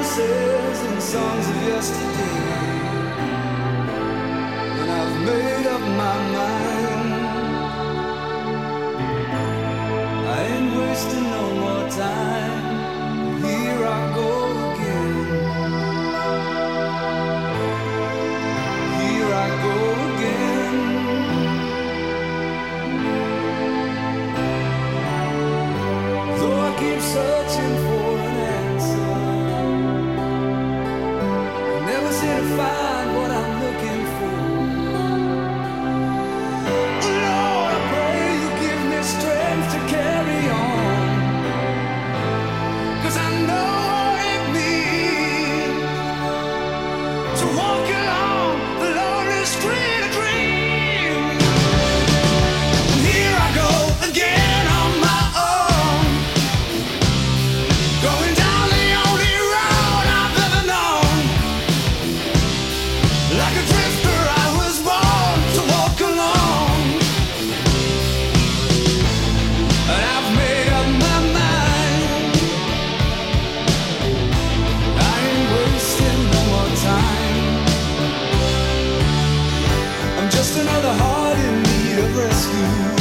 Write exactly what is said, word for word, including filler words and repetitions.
promises and songs of yesterday, and I've made up my mind. I ain't wasting no more time. Here I go again. Here I go again. Though I keep searching for an answer, I never seem to find what I'm looking for. Oh Lord, I pray you give me strength to carry on, 'cause I know what it means to walk along the lonely street of dreams. And here I go again on my own, going down the only road I've ever known. Like a drifter I was born to walk alone, and I've made up my mind. I ain't wasting no more time. I'm just another heart in need of rescue.